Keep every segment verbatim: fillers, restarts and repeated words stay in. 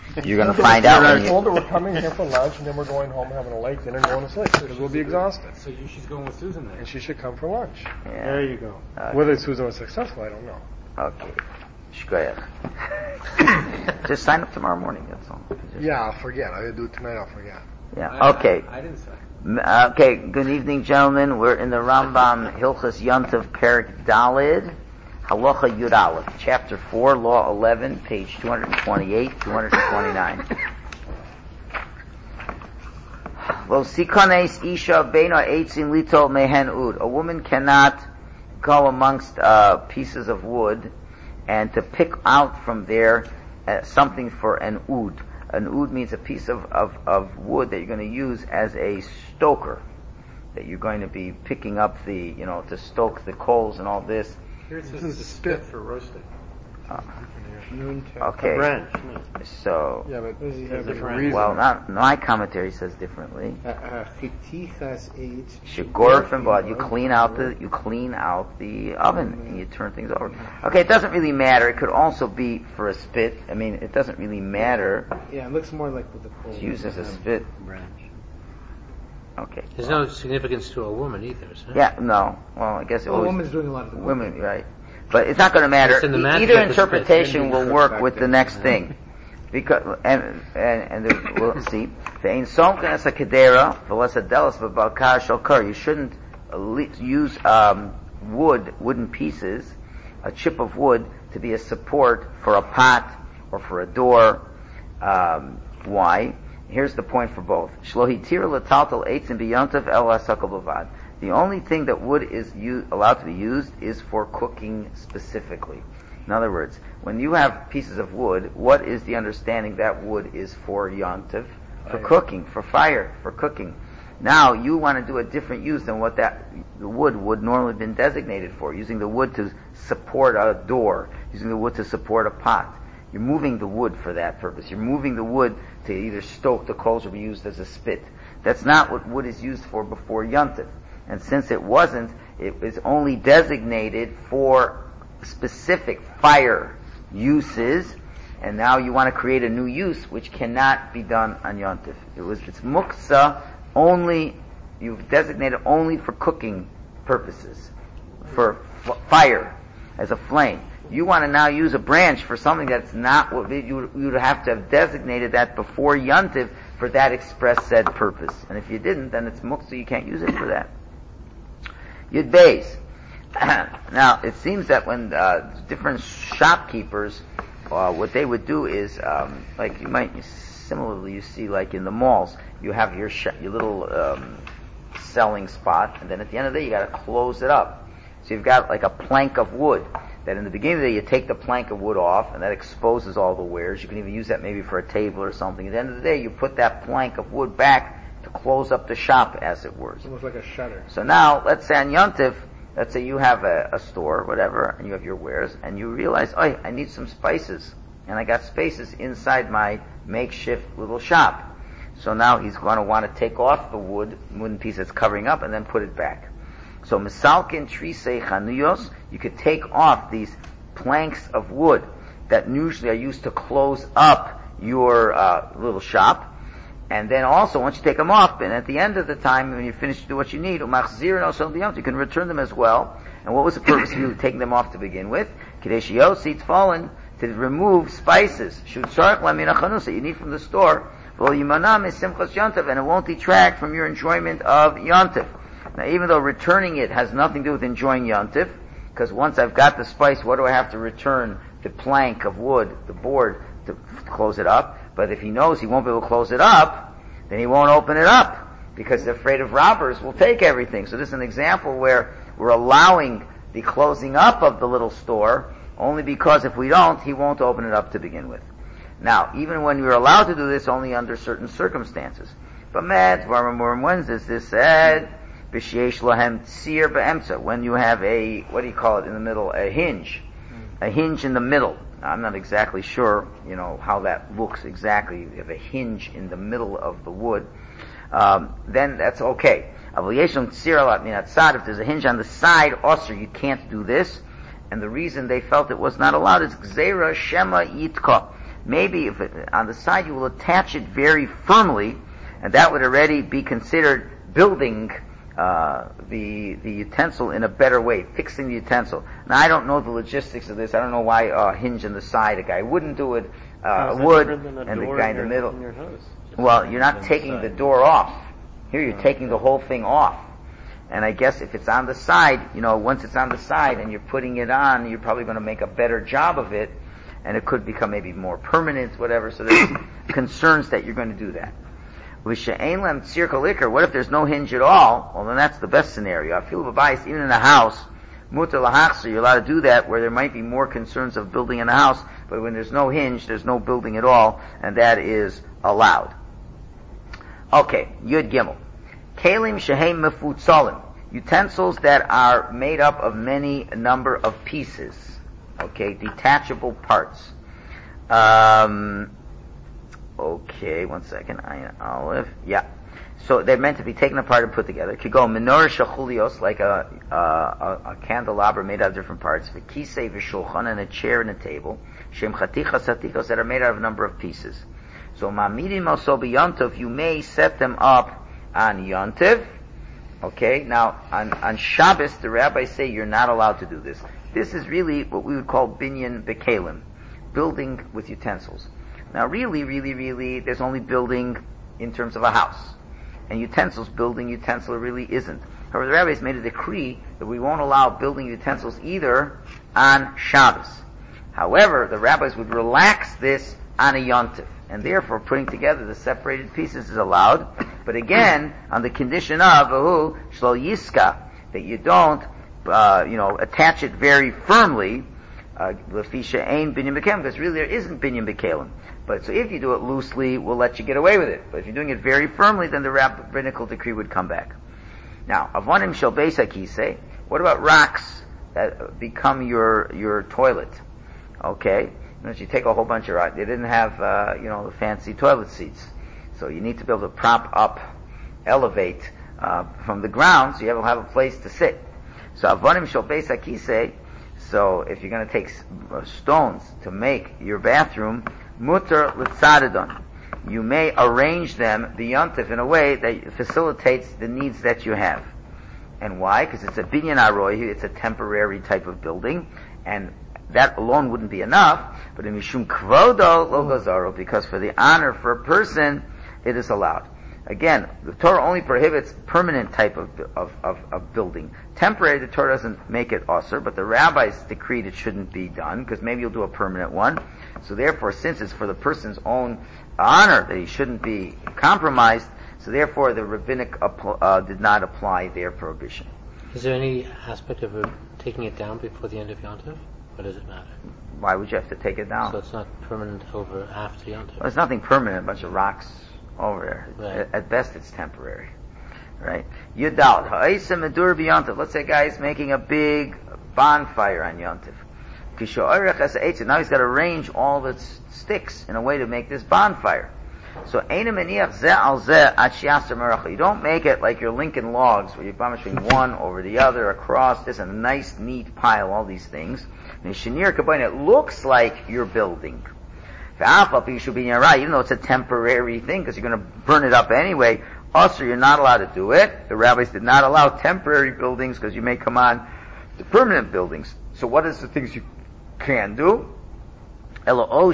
You're going to find out. I told her we're coming here for lunch, and then we're going home having a late dinner and going to sleep because we'll be exhausted. So you, she's going with Susan then. And she should come for lunch. Yeah. There you go. Okay. Whether Susan was successful, I don't know. Okay. Shkoyach. Just sign up tomorrow morning, that's all. Just yeah, I'll forget. I'll do it tonight, I'll forget. Yeah, I, okay. I, I didn't say. Okay, good evening, gentlemen. We're in the Rambam Hilchas Yontif Perik Dalid, Halacha Yud Aleph, Chapter four, Law eleven, page two twenty-eight, two twenty-nine. Lo sikanes isha beina eitzim litol mehen ud. A woman cannot go amongst uh, pieces of wood and to pick out from there uh, something for an ud. An oud means a piece of, of, of wood that you're going to use as a stoker, that you're going to be picking up the, you know, to stoke the coals and all this. Here it says it's a spit for roasting. Uh, Okay. okay. A branch. So, Yeah, but Does he have there's a different- reason. well, not, my commentary says differently. Chitichas eight. Shigorf and bod, you clean out the, you clean out the oven and you turn things over. Okay, it doesn't really matter. It could also be for a spit. I mean, it doesn't really matter. Yeah, it looks more like with the coal. It's used as a spit. branch. Okay. There's no significance to a woman either, is there? Yeah, no. Well, I guess it Well, a always, woman's doing a lot of the work. women, right. But it's not going to matter. It's in the E- matchup, Either it's interpretation fit. will work with the next thing. Because, and, and, and the, we'll see. You shouldn't use, um, wood, wooden pieces, a chip of wood to be a support for a pot or for a door. Um, why? Here's the point for both. The only thing that wood is u- allowed to be used is for cooking specifically. In other words, when you have pieces of wood, what is the understanding that wood is for yontif? For Fire. cooking, for fire, for cooking. Now you want to do a different use than what that the wood would normally have been designated for, using the wood to support a door, using the wood to support a pot. You're moving the wood for that purpose. You're moving the wood to either stoke the coals or be used as a spit. That's not what wood is used for before yontif. And since it wasn't, it was only designated for specific fire uses, and now you want to create a new use which cannot be done on yontif. It was, it's muksa only, you've designated only for cooking purposes, for f- fire, as a flame. You want to now use a branch for something that's not what you would, you would have to have designated that before yontif for that express said purpose. And if you didn't, then it's muksa, you can't use it for that. Yud Beis. Now, it seems that when uh, different shopkeepers, uh, what they would do is, um, like you might similarly you see like in the malls, you have your sh- your little um, selling spot, and then at the end of the day you got to close it up. So you've got like a plank of wood. That in the beginning of the day you take the plank of wood off, and that exposes all the wares. You can even use that maybe for a table or something. At the end of the day, you put that plank of wood back to close up the shop, as it were. It's almost like a shutter. So now, let's say on Yontif, let's say you have a, a store, whatever, and you have your wares, and you realize, oh, I need some spices, and I got spaces inside my makeshift little shop. So now he's going to want to take off the wood, wooden piece that's covering up, and then put it back. So misalkin trisei chanuyos, you could take off these planks of wood that usually are used to close up your uh, little shop. And then also, once you take them off, and at the end of the time, when you finish to do what you need, you can return them as well. And what was the purpose of you taking them off to begin with? Kadeshiyos, fallen to remove spices. That you need from the store. And it won't detract from your enjoyment of yontif. Now, even though returning it has nothing to do with enjoying yontif, because once I've got the spice, what do I have to return? The plank of wood, the board, to close it up. But if he knows he won't be able to close it up, then he won't open it up, because they're afraid of robbers will take everything. So this is an example where we're allowing the closing up of the little store, only because if we don't, he won't open it up to begin with. Now, even when you're allowed to do this, only under certain circumstances. But Matt, when is this said? When you have a, what do you call it in the middle? A hinge. A hinge in the middle. I'm not exactly sure, you know, how that looks exactly. You have a hinge in the middle of the wood. Um, then that's okay. If there's a hinge on the side, also you can't do this. And the reason they felt it was not allowed is Gzeira Shema Yitka. maybe if it, on the side you will attach it very firmly, and that would already be considered building uh, the the utensil in a better way, fixing the utensil. Now I don't know the logistics of this. I don't know why a uh, hinge on the side, a guy wouldn't do it, uh, wood, and the guy in the middle. In your house? Well, you're not taking the door off. Here you're taking the whole thing off. And I guess if it's on the side, you know, once it's on the side and you're putting it on, you're probably going to make a better job of it, and it could become maybe more permanent, whatever. So there's concerns that you're going to do that. What if there's no hinge at all? Well, then that's the best scenario. I feel bias even in a house. Mutar lahachser, you're allowed to do that where there might be more concerns of building in a house, but when there's no hinge, there's no building at all, and that is allowed. Okay, Yud Gimel. Kalim shehem mefutzalim, utensils that are made up of many number of pieces. Okay, detachable parts. Um, okay, one second. Ayin Aleph. Yeah. So they're meant to be taken apart and put together. Could go menorah shachulios, like a, a, a, a candelabra made out of different parts. V'kisei v'shulchan, and a chair and a table. Shem chatichas chatichos, that are made out of a number of pieces. So ma'amidim also b'yontiv, you may set them up on yontiv. Okay, now on, on Shabbos, the rabbis say you're not allowed to do this. This is really what we would call binyan bekalim, building with utensils. Now really, really, really, there's only building in terms of a house. And utensils, building utensil really isn't. However, the rabbis made a decree that we won't allow building utensils either on Shabbos. However, the rabbis would relax this on a yontif, and therefore putting together the separated pieces is allowed. But again, on the condition of ahu shlo yiska, that you don't, uh, you know, attach it very firmly. Lefisha ain binyan bekalim, because really there isn't binyan bekalim. But so if you do it loosely, we'll let you get away with it. But if you're doing it very firmly, then the rabbinical decree would come back. Now, avonim shel beis hakisei. What about rocks that become your your toilet? Okay, you take a whole bunch of rocks. They didn't have uh, you know the fancy toilet seats, so you need to be able to prop up, elevate uh, from the ground, so you will have a place to sit. So avonim shel beis hakisei. So if you're going to take stones to make your bathroom, mutar l'tzadidon, you may arrange them b'yontif in a way that facilitates the needs that you have. And why? Because it's a binyan aroy, it's a temporary type of building, and that alone wouldn't be enough. But in mishum kvodo lo gazaro, because for the honor for a person, it is allowed. Again, the Torah only prohibits permanent type of, of, of, of building. Temporary, the Torah doesn't make it osir, but the rabbis decreed it shouldn't be done, because maybe you'll do a permanent one. So therefore, since it's for the person's own honor that he shouldn't be compromised, so therefore the rabbinic uh, did not apply their prohibition. Is there any aspect of uh, taking it down before the end of Yom Tov? Or does it matter? Why would you have to take it down? So it's not permanent over after Yom Tov? Well, it's nothing permanent, a bunch of rocks over there. Right. At, at best, it's temporary. Right? Yudal, ha'isa medur b'yontiv. Let's say a guy is making a big bonfire on Yontiv. Now he's got to arrange all the sticks in a way to make this bonfire. So, you don't make it like your Lincoln logs, where you're balancing one over the other across this, and a nice, neat pile, all these things. It looks like you're building. Even though it's a temporary thing, because you're going to burn it up anyway, also you're not allowed to do it. The rabbis did not allow temporary buildings, because you may come on to permanent buildings. So what is the things you can do? Either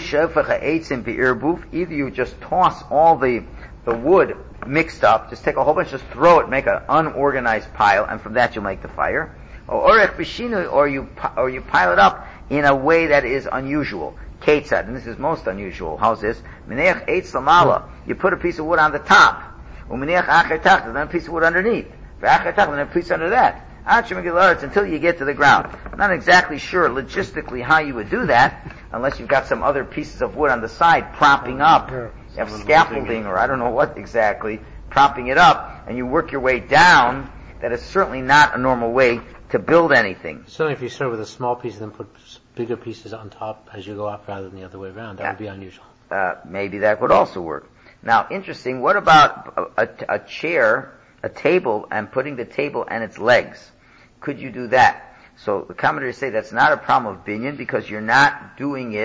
you just toss all the the wood mixed up, just take a whole bunch, just throw it, make an unorganized pile, and from that you'll make the fire. Or you or you pile it up in a way that is unusual. Ketzad, and this is most unusual. How's this? You put a piece of wood on the top, and then a piece of wood underneath, and then a piece under that. Until you get to the ground. I'm not exactly sure logistically how you would do that, unless you've got some other pieces of wood on the side propping up. You have scaffolding, or I don't know what exactly, propping it up, and you work your way down. That is certainly not a normal way to build anything. Certainly if you start with a small piece and then put bigger pieces on top as you go up rather than the other way around, that yeah. would be unusual. Uh, maybe that would also work. Now, interesting, what about a, a, a chair, a table, and putting the table and its legs? Could you do that? So the commentators say that's not a problem of binyan, because you're not doing it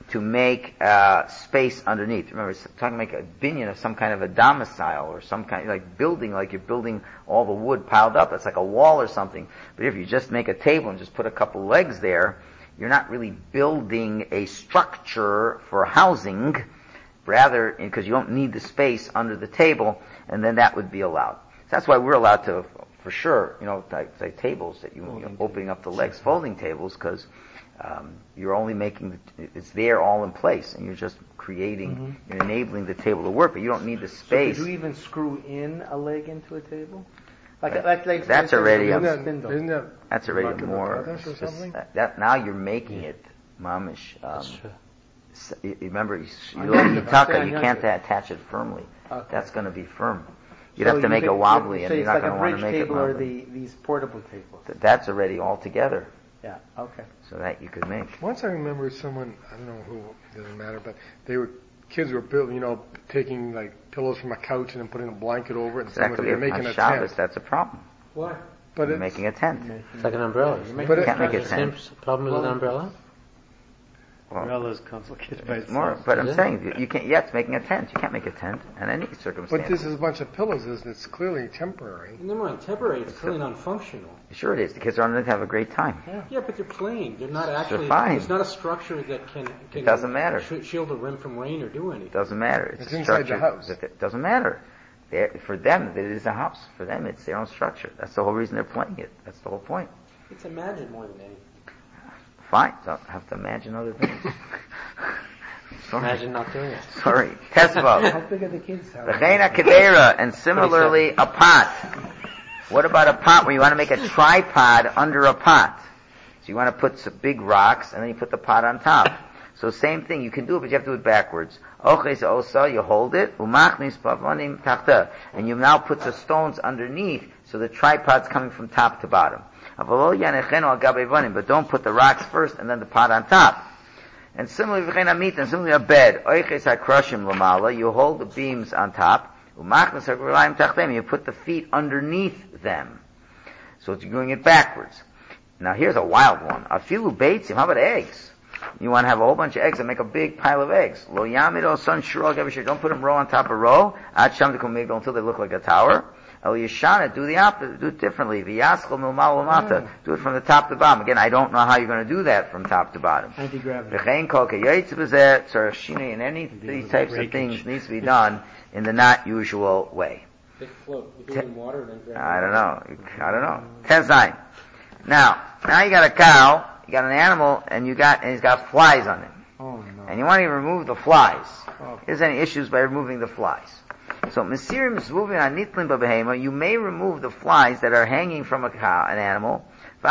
to make uh, space underneath. Remember, it's talking make a binyan of some kind of a domicile or some kind like building, like you're building all the wood piled up. It's like a wall or something. But if you just make a table and just put a couple legs there, you're not really building a structure for housing. Rather, because you don't need the space under the table, and then that would be allowed. So that's why we're allowed to, for sure, you know, like, like tables that you, you know, opening up the legs, folding tables, because um, you're only making the, it's there all in place, and you're just creating, mm-hmm. you're enabling the table to work, but you don't need the space. So could you even screw in a leg into a table? Like, right. like, like that's already isn't a, that, isn't that that's already more. That, that now you're making yeah. it mamish. Um, that's true. So, you, remember, you, you, you, you can't attach it firmly. Okay. That's going to be firm. You'd so have to you make could, it wobbly, and so you're not like going to want to make it table wobbly. Or the, these portable tables. That's already all together. Yeah. Okay. So that you could make. Once I remember someone, I don't know who, it doesn't matter, but they were kids were building, you know, taking like pillows from a couch and then putting a blanket over it, and exactly. they're making on a Shabbos, tent. that's a problem. What? But you're making a tent. It's like an umbrella. Yeah, but you can't make a tent. Same problem with an umbrella. Well, Umbrella's complicated by itself. More, but Is I'm it? saying you can't. Yeah, it's making a tent. You can't make a tent in any circumstance. But this is a bunch of pillows. Isn't it? It's clearly temporary. Never mind, temporary. It's clearly non-functional. Sure, it is. The kids are going to have a great time. Yeah. yeah, but they're plain. They're not actually. They're fine. It's not a structure that can. can It doesn't matter. sh- shield a rim from rain or do anything. It doesn't matter. It's, It's a inside structure the house. that- It doesn't matter. They're, for them, it is a house. For them, it's their own structure. That's the whole reason they're playing it. That's the whole point. It's imagined more than anything. Fine. Don't have to imagine other things. Sorry. Imagine not doing it. Sorry. Tesvo. How big are the kids' house? V'cheina kedera, and similarly a pot. What about a pot where you want to make a tripod under a pot? So you want to put some big rocks and then you put the pot on top. So same thing, you can do it, but you have to do it backwards. Oches osa, you hold it, umachnis pavonim tachta, and you now put the stones underneath, so the tripod's coming from top to bottom. Avalo yanechenu al gabe vonim, but don't put the rocks first and then the pot on top. And similarly, v'chein amit, and similarly a bed, oches hakroshim lamala, you hold the beams on top, umachnis hakrayim tachtem, you put the feet underneath them. So you're doing it backwards. Now here's a wild one. Afilu beitzim, how about eggs? You want to have a whole bunch of eggs and make a big pile of eggs. Lo yamido son shurog every Don't put them row on top of row. Ad sham dekomigdol until they look like a tower. El yeshana, do the opposite, do it differently. V'yaschol milmal lamata, do it from the top to the bottom. Again, I don't know how you're going to do that from top to bottom. Anti-gravity. V'chein kol keyotz b'zeh tzarech shinui, and any of these types of things needs to be done in the not usual way. They float. You do it in water and then grab I don't know. I don't know. Ten nine. Now, now you got a cow. You got an animal, and you got, and he's got flies on it. Oh no. And you want to remove the flies. Oh. There's any issues by removing the flies. So, Mesirim is moving on Nitlin Babehema, you may remove the flies that are hanging from a cow, an animal,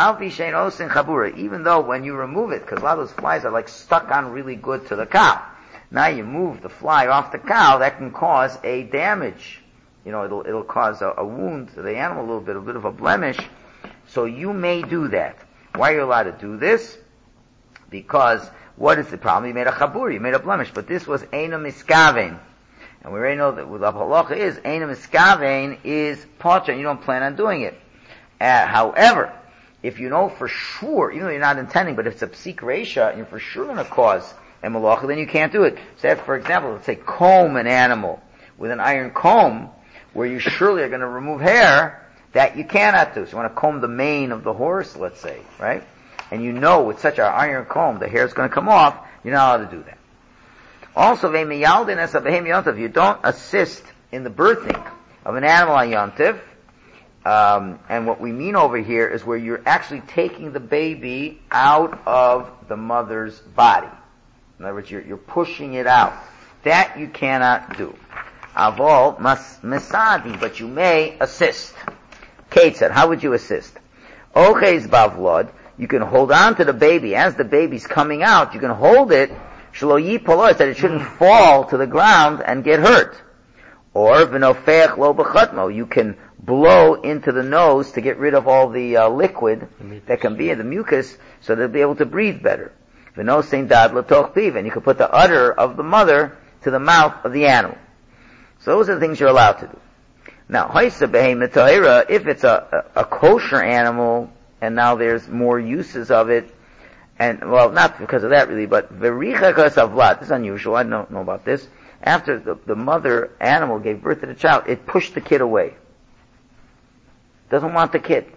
even though when you remove it, because a lot of those flies are like stuck on really good to the cow. Now you move the fly off the cow, that can cause a damage. You know, it'll, it'll cause a, a wound to the animal, a little bit, a bit of a blemish. So you may do that. Why are you allowed to do this? Because what is the problem? You made a chabur, you made a blemish, but this was eina miskavein. And we already know that what the halacha is, eina miskavein is pacha, and you don't plan on doing it. Uh, however, if you know for sure, even though you're not intending, but if it's a psik reisha, and you're for sure going to cause a malacha, then you can't do it. Say, for example, let's say comb an animal with an iron comb, where you surely are going to remove hair, that you cannot do. So you want to comb the mane of the horse, let's say, right? And you know with such an iron comb the hair is going to come off, you're not allowed to do that. Also, if you don't assist in the birthing of an animal on Yontif, um, and what we mean over here is where you're actually taking the baby out of the mother's body. In other words, you're, you're pushing it out. That you cannot do. Avol mas mesadi, but you may assist. Kate said, how would you assist? Oches bavlod, you can hold on to the baby as the baby's coming out. You can hold it, shlo yipolo, that it shouldn't fall to the ground and get hurt. Or v'nofech lo b'chatmo, you can blow into the nose to get rid of all the uh, liquid that can be in the mucus, so they'll be able to breathe better. V'nosein dad l'toch piv, and you can put the udder of the mother to the mouth of the animal. So those are the things you're allowed to do. Now, haisa behemoth tahira, if it's a, a, a kosher animal, and now there's more uses of it, And, well, not because of that really, but vericha kasavlat. This is unusual. I don't know about this. After the, the mother animal gave birth to the child, it pushed the kid away. Doesn't want the kid.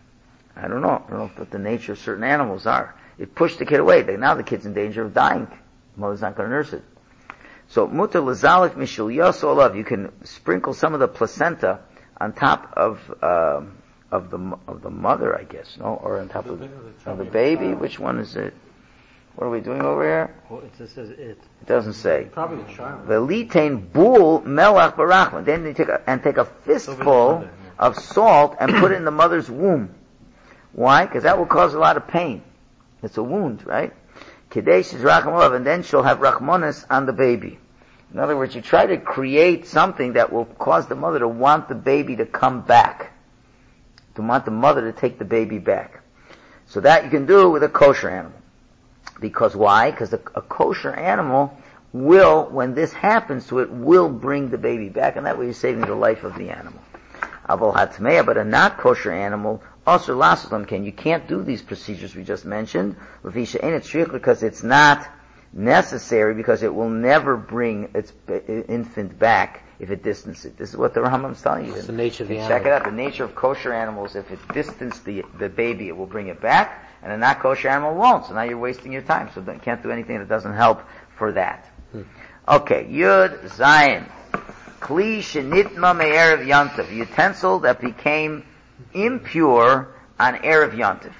I don't know. I don't know what the nature of certain animals are. It pushed the kid away. They, now the kid's in danger of dying. The mother's not going to nurse it. So, mutar lazalik mishul yasolav. You can sprinkle some of the placenta on top of, uh, of the, of the mother, I guess, no? Or on top of the, of the baby. Which one is it? What are we doing over here? Well, it just says it. It doesn't say. Probably the child. Velitain bul melach barachman. Then they take a, and take a fistful of salt and put it in the mother's womb. Why? Because that will cause a lot of pain. It's a wound, right? Kadesh is rachmanav, and then she'll have rachmanis on the baby. In other words, you try to create something that will cause the mother to want the baby to come back. To want the mother to take the baby back. So that you can do with a kosher animal. Because why? Because a, a kosher animal will, when this happens to it, will bring the baby back, and that way you're saving the life of the animal. Abul hatmeya, but a not kosher animal, also laslam can. You can't do these procedures we just mentioned, because it's not necessary, because it will never bring its infant back if it distances it. This is what the Rambam is telling you. It's the nature of the Check animal. it out. The nature of kosher animals, if it distances the, the baby, it will bring it back, and a not kosher animal won't. So now you're wasting your time. So you can't do anything that doesn't help for that. Hmm. Okay, Yud Zayin. Kli shenitma me'erev yantiv. Utensil that became impure on Erev Yantiv.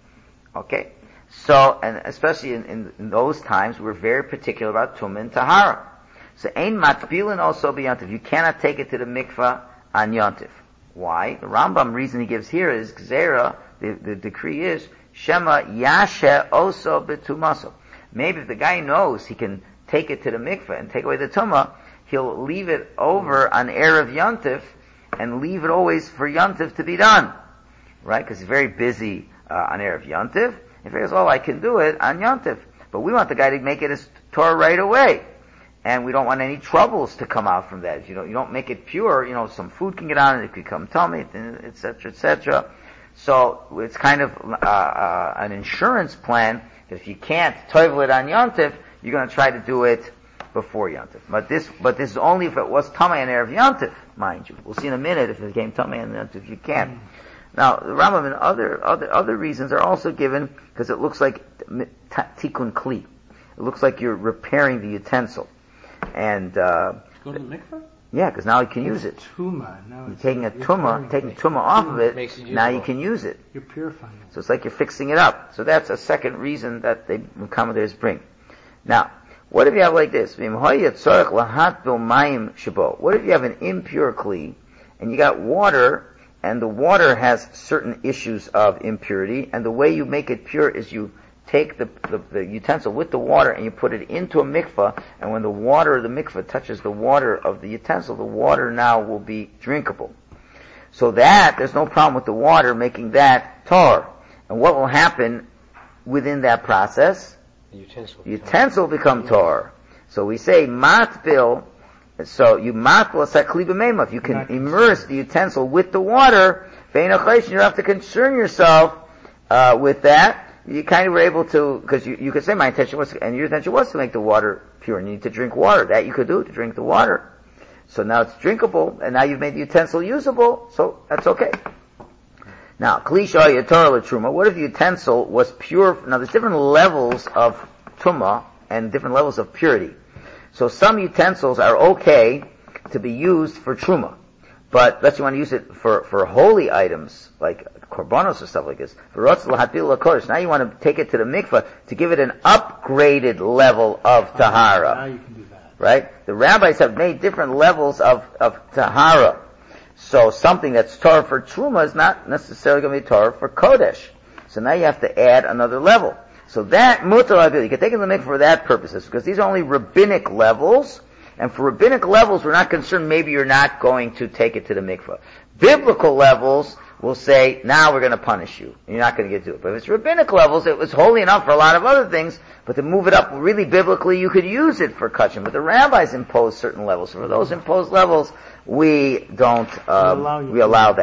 Okay? So, and especially in, in, in those times, we're very particular about Tumah and Tahara. So, ein matbilin also be Yantiv. You cannot take it to the mikvah on Yantiv. Why? The Rambam reason he gives here is, Gzera, the, the decree is, Shema yashe oso betumaso. Maybe if the guy knows he can take it to the mikvah and take away the tumah, he'll leave it over on Erev Yantiv and leave it always for Yantiv to be done. Right? Because he's very busy uh, on Erev Yantiv. He figures, oh, I can do it on Yantiv. But we want the guy to make it as Torah right away. And we don't want any troubles to come out from that. If you don't, you don't make it pure, you know, some food can get on it, it could become tummy, et cetera, et cetera. So it's kind of uh, uh, an insurance plan that if you can't toivel it on Yantiv, you're going to try to do it before Yantiv. But this, but this is only if it was tummy and Erev Yantiv, mind you. We'll see in a minute if it became tummy and Yantiv, you can't. Now, the Rambam and other, other, other reasons are also given because it looks like tikkun kli. It looks like you're repairing the utensil. And, uh, Go to the mikvah? yeah, because now you can use it. Tumah. Now You're it's taking a you're tumah, pouring taking it. tumah off of it, Makes it now you usable. can use it. You're purifying it. So it's like you're fixing it up. So that's a second reason that the commentators bring. Now, what if you have like this? What if you have an impure kli, and you got water, and the water has certain issues of impurity, and the way you make it pure is you take the, the, the utensil with the water and you put it into a mikvah, and when the water of the mikvah touches the water of the utensil, the water now will be drinkable. So that, there's no problem with the water making that tar. And what will happen within that process? The utensil. The utensil become tar. So we say matbil. So you matbil sakli b'meimah. You can immerse the utensil with the water. You don't have to concern yourself uh, with that. You kind of were able to, because you, you could say my intention was, and your intention was to make the water pure, and you need to drink water. That you could do to drink the water. So now it's drinkable, and now you've made the utensil usable. So that's okay. Now, klisha yatorah truma. What if the utensil was pure? Now, there's different levels of tumah and different levels of purity. So some utensils are okay to be used for truma, but let's say you want to use it for for holy items like korbanos or stuff like this. Now you want to take it to the mikvah to give it an upgraded level of tahara. Now you can do that. Right? The rabbis have made different levels of of tahara. So something that's Torah for Truma is not necessarily going to be Torah for Kodesh. So now you have to add another level. So that mutar, you can take it to the mikvah for that purposes, because these are only rabbinic levels, and for rabbinic levels we're not concerned maybe you're not going to take it to the mikvah. Biblical levels will say, now we're going to punish you, and you're not going to get to it. But if it's rabbinic levels, it was holy enough for a lot of other things, but to move it up really biblically, you could use it for kachim. But the rabbis impose certain levels. So for those imposed levels, we don't, um, We allow you we to allow do that. that.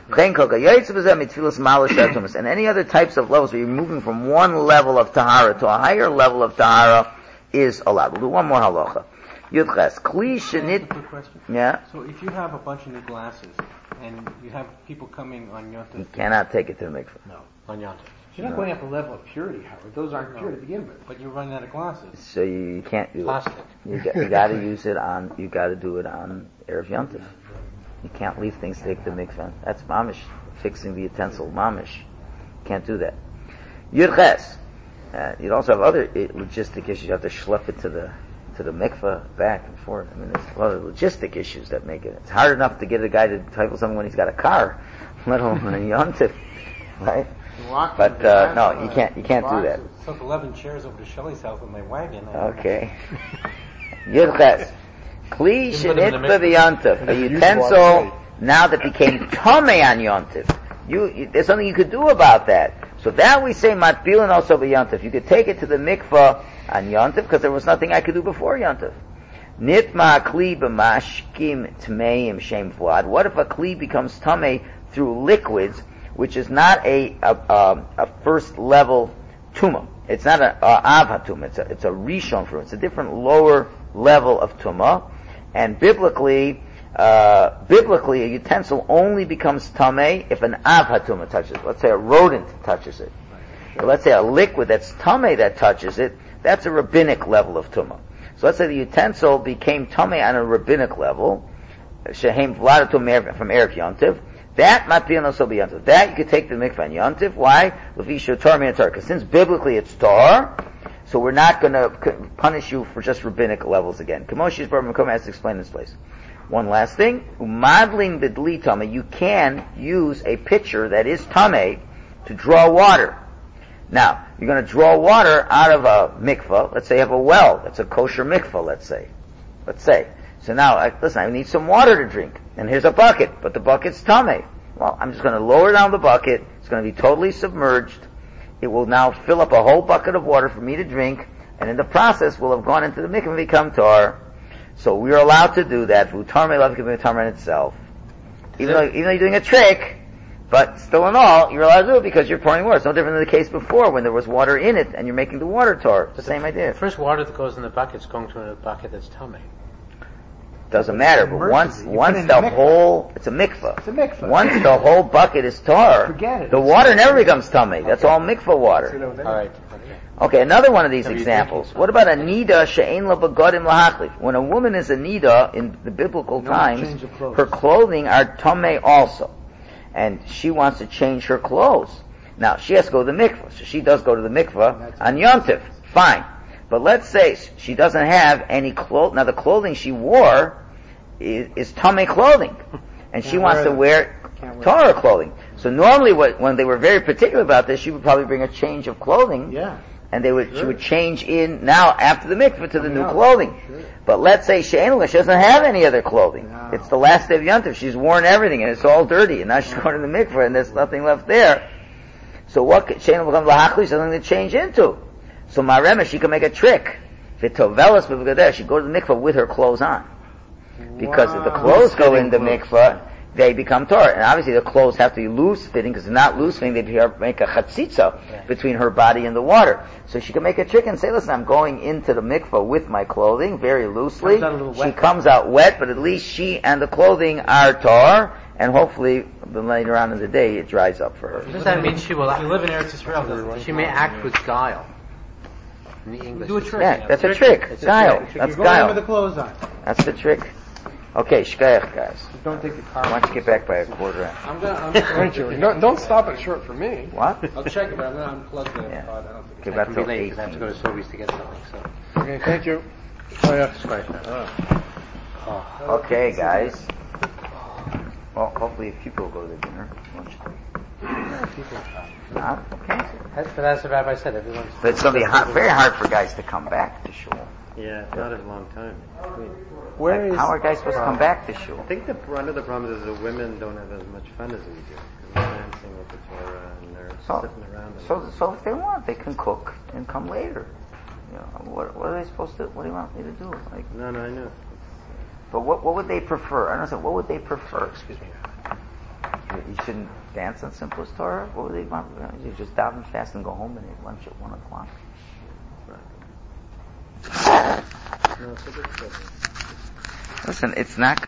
And any other types of levels where you're moving from one level of tahara to a higher level of tahara is allowed. We'll do one more halacha. Yudches. Kli shenit. Quick question. Yeah. So if you have a bunch of new glasses and you have people coming on Yom You Tov, cannot take it to the mikveh. no, on Yom Tov, You're not going up a level of purity, Howard. Those aren't pure to begin with. but you're running out of glasses. So you, you can't do Plastic. it. You got, you got to use it on. You got to do it on erev Yom Tov. You can't leave things to take the mikveh. That's mamish, fixing the utensil. Mamish, can't do that. Yudches. Uh, you'd also have other uh, logistic issues. You have to schlep it to the to the mikveh back and forth. I mean, there's a lot of logistic issues that make it. It's hard enough to get a guy to title something when he's got a car, let alone a Yom Tov, right? But uh, no, you can't. You can't do that. Took eleven chairs over to Shelley's house with my wagon. Okay. Yudches. Kli Didn't put them in the shenitva b'yontif, a utensil now that became tomei on yontif. You, you, there's something you could do about that. So that we say matbilin also b'yontif. You could take it to the mikvah on yontif because there was nothing I could do before yontif. Nitma kli b'mashkim tmeim shem vlad. What if a kli becomes tomei through liquids, which is not a a, a, a first level tumah? It's not a, a av hatumah. It's a it's a rishon fruit. It's a different lower level of tumah. And biblically, uh, biblically, a utensil only becomes tameh if an av hatumah touches it. Let's say a rodent touches it. Or let's say a liquid that's tameh that touches it. That's a rabbinic level of tumah. So let's say the utensil became tameh on a rabbinic level. Shehem vladatum from erev yontiv. That might be an also yontiv. That you could take the mikvah on yontiv. Why? Because since biblically it's tar, so we're not going to punish you for just rabbinic levels again. Kamoshi's Baruch Makom has to explain this place. One last thing. Umadlin bidli tameh. You can use a pitcher that is tameh to draw water. Now, you're going to draw water out of a mikvah. Let's say you have a well. That's a kosher mikvah, let's say. Let's say. So now, I, listen, I need some water to drink. And here's a bucket, but the bucket's tameh. Well, I'm just going to lower down the bucket. It's going to be totally submerged. It will now fill up a whole bucket of water for me to drink, and in the process will have gone into the mikveh and become tar. So we are allowed to do that. Tar may love to be tar in itself. Even though, even though you're doing a trick, but still in all, you're allowed to do it because you're pouring water. It's no different than the case before when there was water in it and you're making the water tar. It's the same idea. The first water that goes in the bucket is going to a bucket that's tummy. Doesn't matter, but once You once put it in the the mikveh. whole, it's a mikveh. It's a mikveh. Once the whole bucket is tar, Forget it. the water never becomes tummy. That's all mikveh water. All right. Okay. Okay, another one of these Have you examples. thinking? What about a nida she'ein la begodim lahachlif? When a woman is a nida in the biblical No times, change of clothes. her clothing are tameh also, and she wants to change her clothes. Now she has to go to the mikveh, so she does go to the mikveh on Yom Tov. Fine, but let's say she doesn't have any clothes. Now the clothing she wore is, is tameh clothing, and she Can't wants wear to them. wear Can't wear Torah clothing. So normally, what, when they were very particular about this, she would probably bring a change of clothing. Yeah. And they would, she Sure. would change in now after the mikveh to the Coming new out. clothing. Sure. But let's say She'en, she doesn't have any other clothing. No. It's the last day of Yom Tov. She's worn everything and it's all dirty. And now she's going to the mikveh and there's nothing left there. So what could She'en becomes lahachli? She's nothing to change into. So Marema, she can make a trick. V'tovelas b'v'gadeh. She go to the mikveh with her clothes on. Because if the Wow. clothes go Loose-fitting in the clothes. mikveh, they become Torah. And obviously the clothes have to be loose fitting, because if not loose fitting, they make a chatzitza between her body and the water. So she can make a trick and say, listen, I'm going into the mikveh with my clothing, very loosely. Comes out a little She wet. comes out wet, but at least she and the clothing are tar, and hopefully then later on in the day it dries up for her. Does that mean she will? If you live in Eretz Yisrael, doesn't it? She may act with guile. In the English. Do a trick. Yeah, that's a trick. It's a Guile. trick. That's You're going in with the guile. clothes on. That's the trick. Okay, shkayach, guys. Don't take the car. Why don't you get back by a quarter after? I'm gonna, I'm Thank you. No, don't stop it short for me. What? I'll check it, but I'm gonna unplug the Yeah. pod. I don't think Okay, it's back It till can be late because I have to go eighteen. to Sobeys to get something. So. Okay, thank you. Oh yeah. Sorry for that. Oh. Okay, guys. Well, hopefully a few people go to the dinner. Lunch. Not? Okay. That's, but as the rabbi said, everyone's. But it's going to be hard, very hard for guys to come back to shul. Yeah, not a long time. Where Like, is how are guys supposed to come back to shul? I think the one of the problems is the women don't have as much fun as we do. They're dancing with the Torah and they're So, sitting around. And so, so if they want, they can cook and come later. You know, what, what are they supposed to? What do you want me to do? Like, no, no, I know. but what, what would they prefer? I don't know. What would they prefer? Excuse me. You shouldn't dance on Simplest Torah? What would they want? You just daven fast and go home and eat lunch at one o'clock. No, it's a good question. Listen, it's not